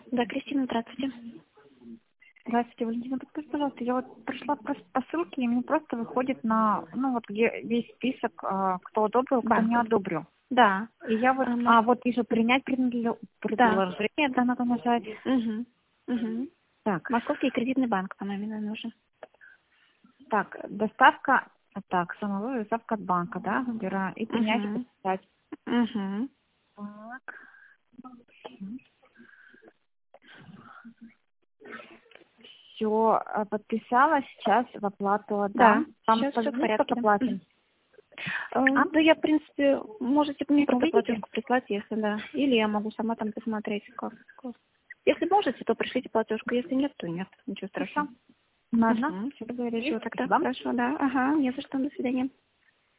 Да, Кристина, здравствуйте. Здравствуйте, Валентина, подскажите, пожалуйста, я вот пришла по ссылке, и мне просто выходит на, ну вот где весь список, кто одобрил, кто не Банков. одобрил. Да. И я вот, вот вижу принять Да. предложение, да, надо нажать. Угу. Угу. Так, Московский кредитный банк, нам именно нужен. так, доставка, так, самого доставка от банка, да, выбираю, и принять и Угу. подписать. Угу. Так, все, подписала, сейчас в оплату Да, отдам. Там сейчас все в позвонить, порядке. пока Да. платим. Да, я, в принципе, можете мне просто Увидите? платежку прислать, если да. Или я могу сама там посмотреть, как. Если можете, то пришлите платежку. Если нет, то нет. Ничего страшного. Ладно, Угу. все договорились. Все, тогда Спасибо. хорошо, да. Ага, не за что, до свидания.